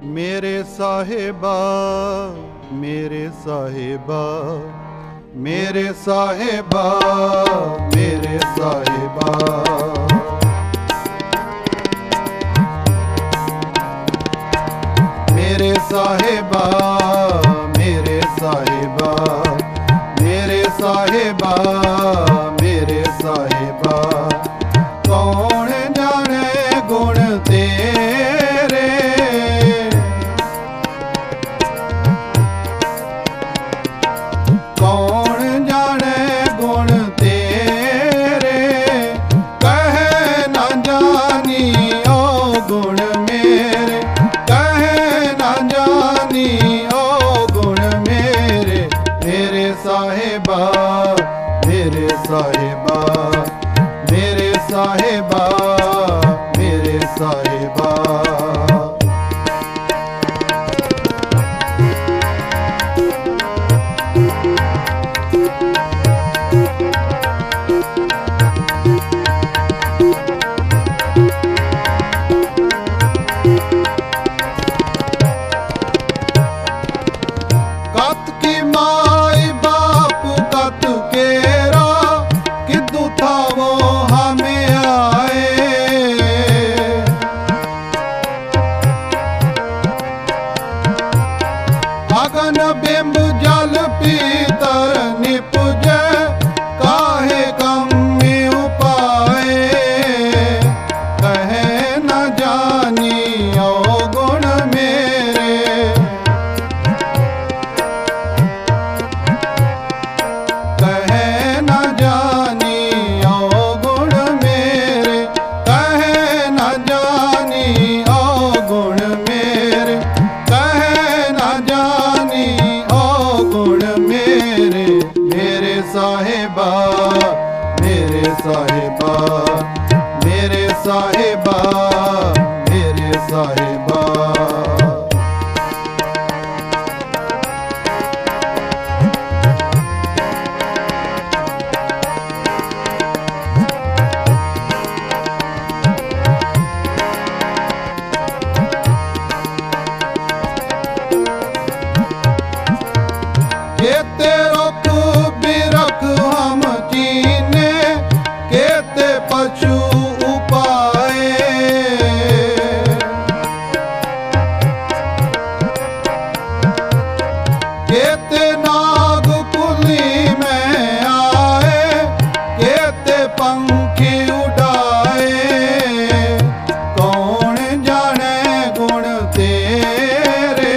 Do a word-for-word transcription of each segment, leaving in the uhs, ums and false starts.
मेरे साहिबा मेरे साहिबा मेरे साहिबा मेरे साहिबा मेरे साहिबा मेरे साहिबा मेरे साहिबा मेरे साहिबा कौन जाने गुण तेरे कौन जाने गुण तेरे कह न जानी ओ गुण मेरे कह न जानी ओ गुण मेरे मेरे साहिबा मेरे साहिबा मेरे साहिबा मेरे साहिबा कत की माई बाप कत केरा किदू था वो हमें आए अगन बिंब जल पीतर निपुजे काहे कमी उपाए कहे न जानी ओ गुण मेरे कहे न जानी ओ गुण मेरे कहे न जानी ओ गुण मेरे कहे न जानी ओ गुण मेरे मेरे साहिबा मेरे साहिबा मेरे साहिबा मेरे साहिबा केते रुख बिरख हम चीने केते पशु उपाए केते नाग कुली में आए केते पंखी उड़ाए कौन जाने गुण तेरे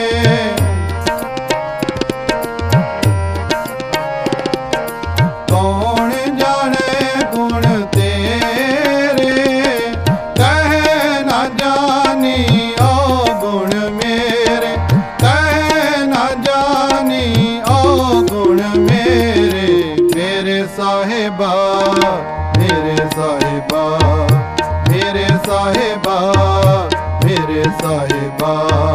कौन जाने गुण तेरे कह न जानी ओ गुण मेरे कह न जानी ओ गुण मेरे मेरे साहिबा मेरे साहिबा मेरे साहिबा मेरे साहिबा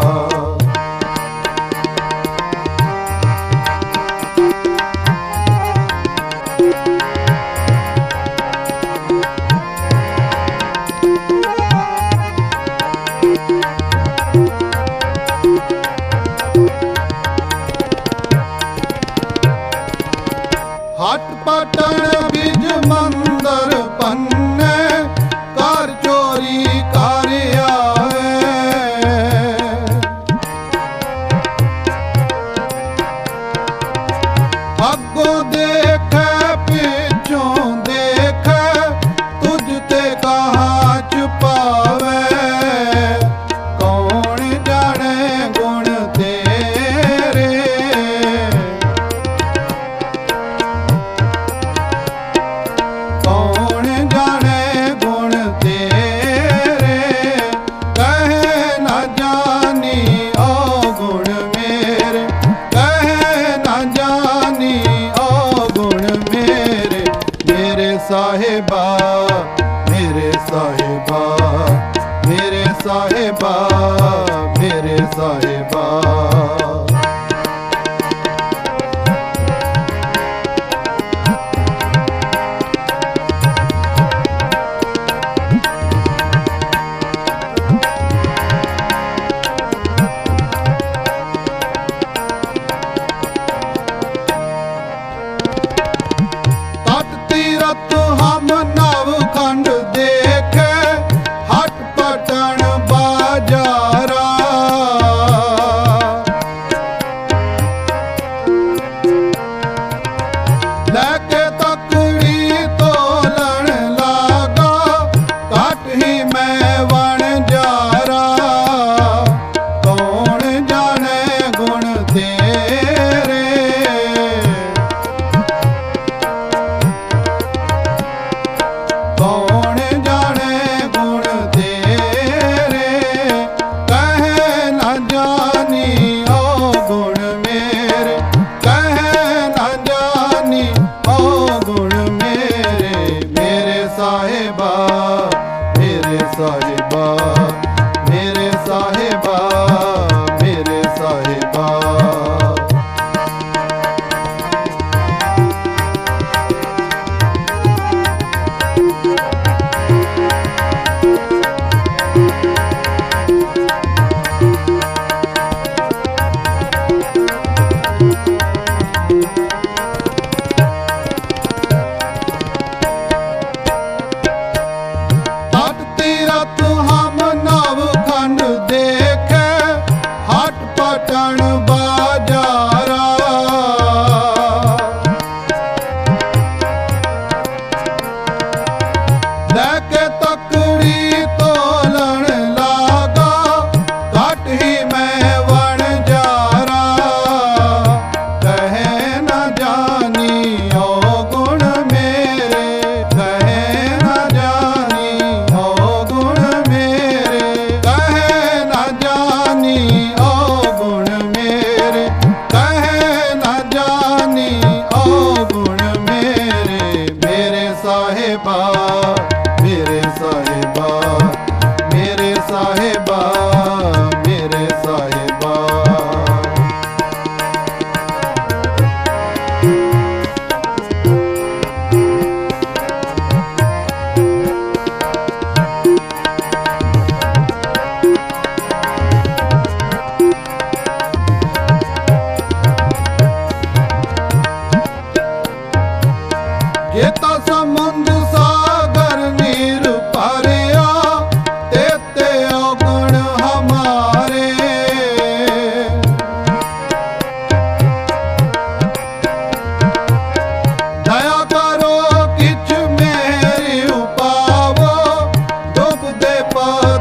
हट पटन बिज मंदर पन्ने कर चोरी कर आए अगों देख पिछों देख तुझ ते कहाँ छुपावे कौन जाने गुण तेरे कौन जाने गुण तेरे कहे न जानी ओ गुण मेरे कहे न जानी ओ गुण मेरे मेरे साहिबा मेरे साहिबा मेरे साहिबा मेरे साहिबा ਹੀ ਮੈਂ ਵਣਜਾਰਾ, ਕੌਣ ਜਾਣੇ ਗੁਣ ਤੇਰੇ। ਕੌਣ ਜਾਣੇ ਗੁਣ ਤੇਰੇ, ਕਹਿ ਨਾ ਜਾਣੀ ਓ ਗੁਣ ਮੇਰੇ, ਕਹਿ ਨਾ ਜਾਣੀ ਓ ਗੁਣ ਮੇਰੇ। ਮੇਰੇ ਸਾਹਿਬਾ, ਮੇਰੇ ਸਾਹਿਬਾ, ਮੇਰੇ ਸਾਹਿਬਾ, ਮੇਰੇ ਸਾਹਿਬਾ। हट तीरथ हम नवखंड देखे, हट पटन बाजारा। लेके तकड़ी तोलन लागा, घट ही मैं वणजारा। कहे न जानी ओ गुण मेरे, कहे न जानी ओ गुण मेरे, कहे न जानी ओ गुण मेरे, कहे न जानी ओ गुण मेरे। मेरे साहिबा, मेरे साहिबा, मेरे साहिबा, मेरे साहिबा। जेता समुंद सागर नीर भरिया, तेते अवगुण हमारे। दया करो किछ मेरी उपावो, डूबदे पर